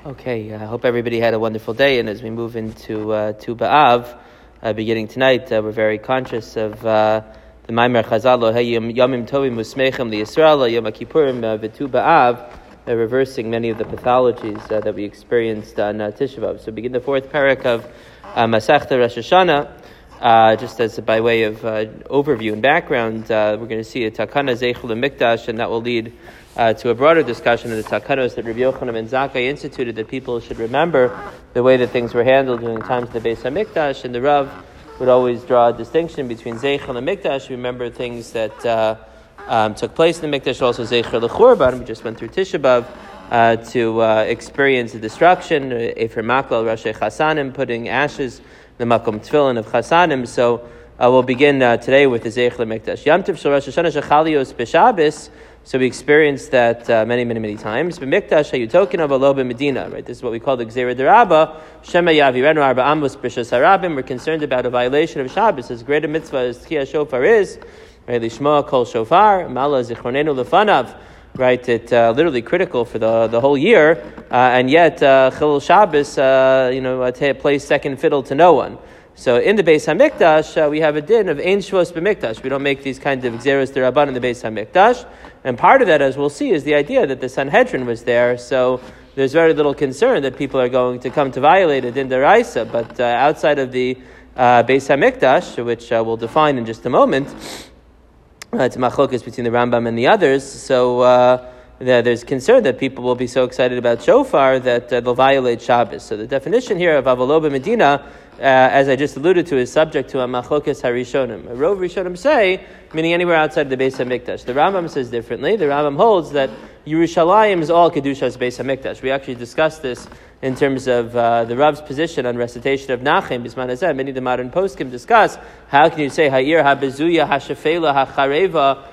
Okay, I hope everybody had a wonderful day, and as we move into Tu B'Av, beginning tonight, we're very conscious of the Maimer Chazal, Yomim Tovim Usmechem L'Yisrael, Yom Kippurim V'Tu B'Av, reversing many of the pathologies that we experienced on Tisha B'Av. So begin the fourth parak of Masechta Rosh Hashanah. Just as by way of overview and background, we're going to see a Takana Zeichel Mikdash, and that will lead to a broader discussion of the takanos that Rabbi Yochanan ben Zakkai instituted, that people should remember the way that things were handled during times of the Beis HaMikdash, and the Rav would always draw a distinction between Zeichel and Mikdash. Remember things that took place in the Mikdash, also Zeichel l'Churban. We just went through Tisha B'Av to experience the destruction, Efer Maklal Rashi Chasanim, putting ashes in the Makom Tefillin of Chasanim. So we'll begin today with the Zeichel Mikdash. Yom Tov Shel Rosh Hashanah Shechalios B'Shabbos. So we experienced that many times. B'mikdash hayutokin of alo b'medina. Right, this is what we call the Gzeira D'Rabba. Shema yavirenu arba amos b'shas harabim. We're concerned about a violation of Shabbos. As great a mitzvah as Tchiyah Shofar is, right? Lishma kol shofar, mala zichronenu lefanav. Right, it's literally critical for the whole year, and yet Chilul Shabbos, plays second fiddle to no one. So in the Beis HaMikdash, we have a din of Ein Shvos B'Mikdash. We don't make these kinds of Gzeros D'Rabban in the Beis HaMikdash. And part of that, as we'll see, is the idea that the Sanhedrin was there. So there's very little concern that people are going to come to violate a din d'oraisa. But outside of the Beis HaMikdash, which we'll define in just a moment, it's machlokas between the Rambam and the others. So there's concern that people will be so excited about shofar that they'll violate Shabbos. So the definition here of Avalo B'Medina, as I just alluded to, is subject to a machlokas harishonim. A rov rishonim say, meaning anywhere outside the Beis HaMikdash. The Rambam says differently. The Rambam holds that Yerushalayim is all Kedushas Beis HaMikdash. We actually discussed this in terms of the Rav's position on recitation of Nachem. Bisman Hazeh, many of the modern poskim discuss, how can you say Ha'ir ha'bezuya ha'shafela ha'chareva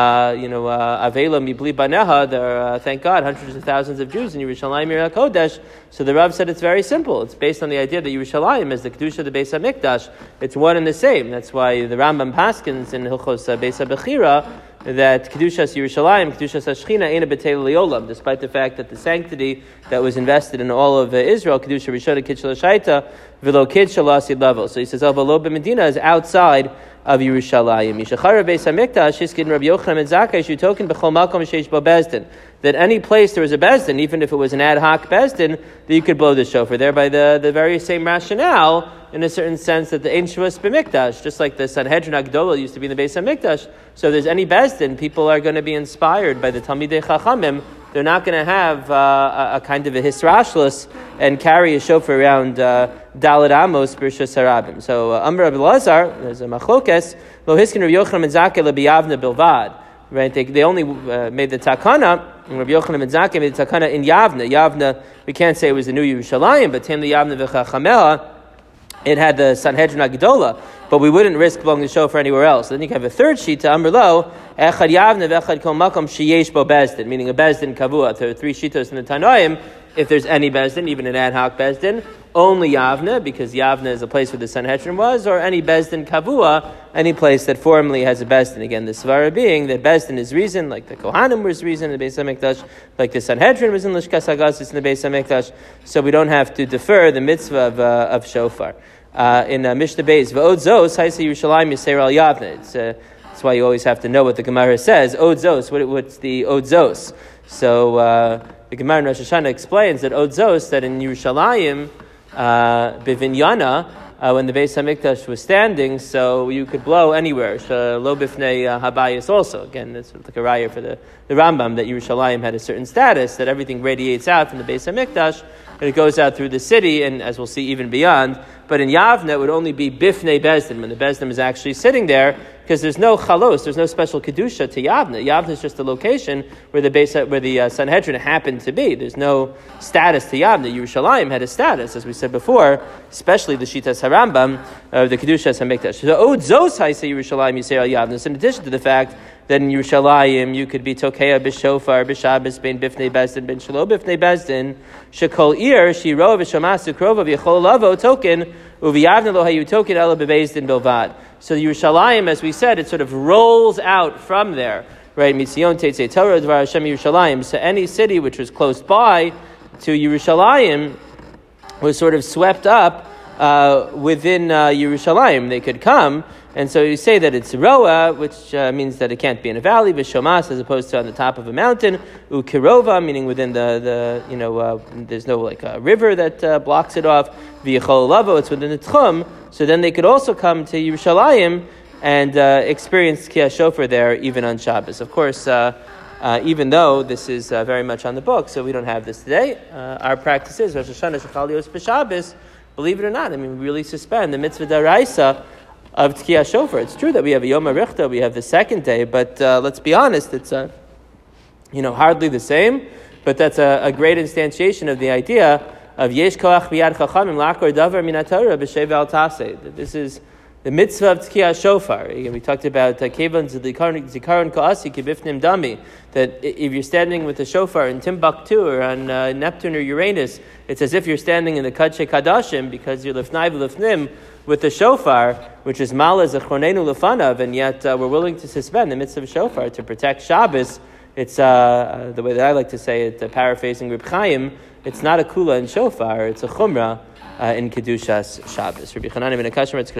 Avela Mibli Baneha, there are, thank God, hundreds of thousands of Jews in Yerushalayim Yer HaKodesh. So the Rav said it's very simple. It's based on the idea that Yerushalayim is the Kedusha of the Beis HaMikdash. It's one and the same. That's why the Rambam paskins in Hilchos Beis HaBechira that Kedushas Yerushalayim, Kedushas HaShechina, Eina B'Teil Li'olam, despite the fact that the sanctity that was invested in all of Israel, Kedusha Rishona Kid Shalashaita, V'lo Kid Shalasid level. So he says, Avalo B'Medina is outside of Yerushalayim. Yishachar Beis HaMikdash, Hiskin Rabbi Yochanan ben Zakkai, Shutokin B'chol Makom Sheish Bo Bezdin. That any place there was a Bezdin, even if it was an ad hoc Bezdin, that you could blow the shofar. Thereby the very same rationale, in a certain sense, that the Ein Shvos B'Mikdash, just like the Sanhedrin Agdola used to be in the Beis HaMikdash. So if there's any Bezdin, people are going to be inspired by the Talmidei Chachamim. They're not going to have a kind of a hisrashlos and carry a shofar around Daled Amos B'Rishos Harabim. So Amr Rabbi Lazar, there's a machlokes, Lo Hiskin Rabbi Yochanan ben Zakkai LeBiyavna Bilvad. Right? They only made the takana, and Rabbi Yochanan ben Zakkai made the takana in Yavna. Yavna, we can't say it was the new Yerushalayim, but Tim the Yavna V'Chachamela, it had the Sanhedrin Agdola, but we wouldn't risk blowing the shofar anywhere else. Then you can have a third shita, Amr Lo, Echad Yavna V'Echad Kol Makom Sheyesh Bo Bezdin, meaning a Bezdin Kavua. There are three shitos in the Tanoim. If there's any Bezdin, even an ad hoc Bezdin, only Yavna, because Yavna is a place where the Sanhedrin was, or any Bezdin Kavua, any place that formally has a Bezdin. Again, the Svara being that Bezdin is reason, like the Kohanim was reason in the Beis HaMikdash, like the Sanhedrin was in Lishkas HaGazis in the Beis HaMikdash, so we don't have to defer the mitzvah of shofar. In Mishnah Beis, V'od Zos, Haisa Yerushalayim Yisrael Al Yavna. That's why you always have to know what the Gemara says. Od Zos, what's the Od Zos? So the Gemara in Rosh Hashanah explains that Od Zos, that in Yerushalayim, Bivinyana, when the Beis HaMikdash was standing, so you could blow anywhere. Lo bifnei habayis also. Again, that's like a raya for the Rambam, that Yerushalayim had a certain status, that everything radiates out from the Beis HaMikdash, and it goes out through the city, and as we'll see, even beyond. But in Yavna, it would only be bifnei Bezdin, when the Bezdin is actually sitting there, because there's no chalos, there's no special kedusha to Yavna. Yavna is just a location where the Sanhedrin happened to be. There's no status to Yavna. Yerushalayim had a status, as we said before, especially the Shitas Harambam of the Kedushas HaMikdash. So Od Zos Haisa Yerushalayim Yisrael Yavna. So in addition to the fact that in Yerushalayim you could be Tokeya B'Shofar B'Shabbos Ben Bifnei Bezdin Ben Shelo Bifnei Bezdin Shekol Ir Shiro V'Shamasu Krova V'Yachol Lavo Token Uv'Yavna Lo Hayu Token Ela B'Bezdin Bilvad. So the Yerushalayim, as we said, it sort of rolls out from there, right? Mitzion Tetzei Torah Dvar Hashem Yerushalayim. So any city which was close by to Yerushalayim was sort of swept up within Yerushalayim. They could come, and so you say that it's Roa, which means that it can't be in a valley, Vishomas, as opposed to on the top of a mountain, Ukirova, meaning within the there's no like a river that blocks it off, V'yacholavo, it's within the Tchum, so then they could also come to Yerushalayim and experience Tkiyah Shofar there, even on Shabbos. Of course, even though this is very much on the book, so we don't have this today, our practice is Rosh Hashanah Shechal Yos B'Shabbos. Believe it or not, I mean, we really suspend the mitzvah daraisa of Tkiyah Shofar. It's true that we have a Yom HaRichta, we have the second day, but let's be honest, it's hardly the same. But that's a great instantiation of the idea of Yesh Koach B'Yad Chachamim L'Akor Davar Min HaTorah B'Shev Al Taseh. That this is the mitzvah of Tkiyah Shofar. We talked about Kevan Zikaron Ka'asi Kibifnim Dami, that if you're standing with the shofar in Timbuktu or on Neptune or Uranus, it's as if you're standing in the Kadshe Kadashim because you're Lifnai V'Lifnim with the shofar, which is Mala Zechronenu Lefanav, and yet we're willing to suspend the mitzvah of shofar to protect Shabbos. It's the way that I like to say it, paraphrasing Reb Chaim, it's not a kula in shofar, it's a chumrah in Kedushas Shabbos. Rabbi Chanan ben Akashim